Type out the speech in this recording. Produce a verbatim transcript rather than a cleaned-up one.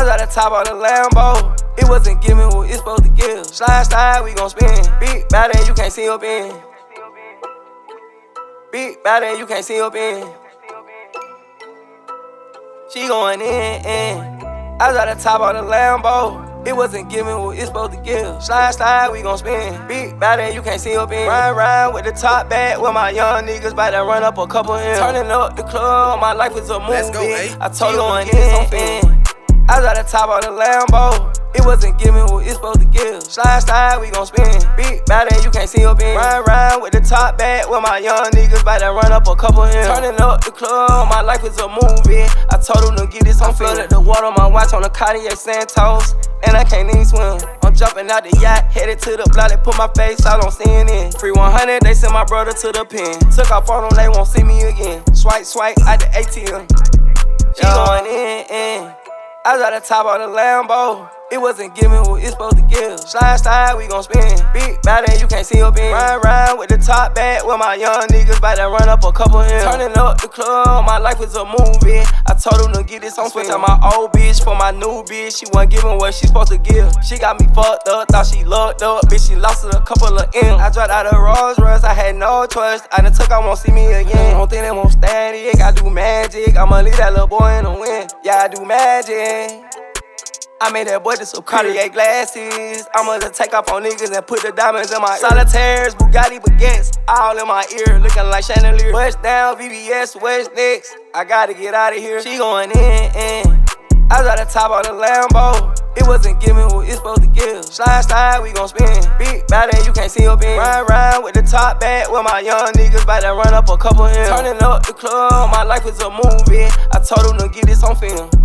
I was at the top of the Lambo. It wasn't giving what it's supposed to give. Slide, slide, we gon' spin. Big bad and you can't see up in. Big bad and you can't see up in. She going in, in. I was at the top of the Lambo. It wasn't giving what it's supposed to give. Slide, slide, we gon' spin. Big bad and you can't see up in. Ride, ride with the top back with my young niggas bout to run up a couple in. Turning up the club, my life is a movie. Let's go, hey. I told her going in, in. I was at the top of the Lambo. It wasn't giving what it's supposed to give. Slide, slide, we gon' spin. Big bad and you can't see up in. Ride, ride with the top back with my young niggas bout to run up a couple in. Turning up the club, my life is a movie. I told them to get this on film. The water on my watch on the Cartier Santos. And I can't even swim. I'm jumping out the yacht, headed to the block. They put my face out on C N N. Free one hundred, they sent my brother to the pen. Took off on them, they won't see me again. Swipe, swipe at the A T M. She going in, in. I was at the top of the Lambo. It wasn't giving what it's supposed to give. Slide, slide, we gon' spin. Big bad and you can't see up in. Ride, ride with the top back with my young niggas bout to run up a couple in. Turning up the club, my life is a movie. I told them to get this on switch on my old bitch for my new bitch. She wasn't giving what she supposed to give. She got me fucked up, thought she looked up. Bitch, she lost a couple of M's. I dropped out of Rolls Royce, I had no choice. I done took, I won't see me again. Don't think they won't static, I do magic. I'ma leave that little boy in the wind. Yeah, I do magic. I made that boy just some Cartier glasses. I'ma just take off on niggas and put the diamonds in my solitaires, Bugatti baguettes, all in my ear, looking like chandelier. West down, V V S, what's next? I gotta get out of here. She going in, in. I was at the top of the Lambo. It wasn't giving what it's supposed to give. Slide, slide, we gon' spin. Big bad and you can't see up in. Ride, ride with the top back with my young niggas bout to run up a couple in. Turning up the club, my life is a movie. I told them to get this on film.